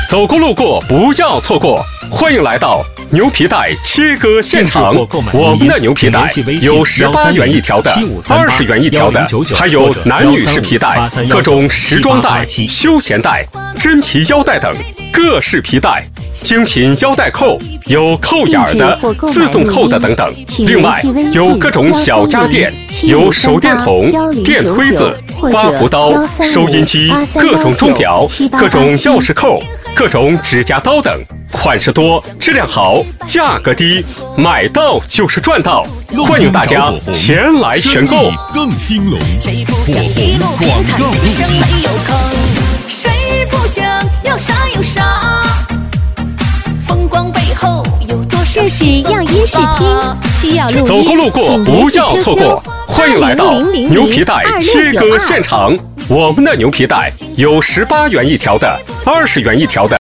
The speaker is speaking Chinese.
走过路过不要错过，欢迎来到牛皮带切割现场。我们的牛皮带有18元一条的、20元一条的，还有男女士皮带、各种时装带、休闲带、真皮腰带等各式皮带。精品腰带扣，有扣眼的、自动扣的等等。另外有各种小家电，有手电筒、电推子、刮胡刀、收音机、各种钟表、各种钥匙扣、各种指甲刀等。款式多，质量好，价格低，买到就是赚到。欢迎大家前来选购。 更兴隆，火红广告路径。 谁不想要啥有啥？风光背后有多少？ 这是样音视听，需要录音， 走过路过不要错过。欢迎来到牛皮带切割现场。我们的牛皮带有18元一条的、20元一条的。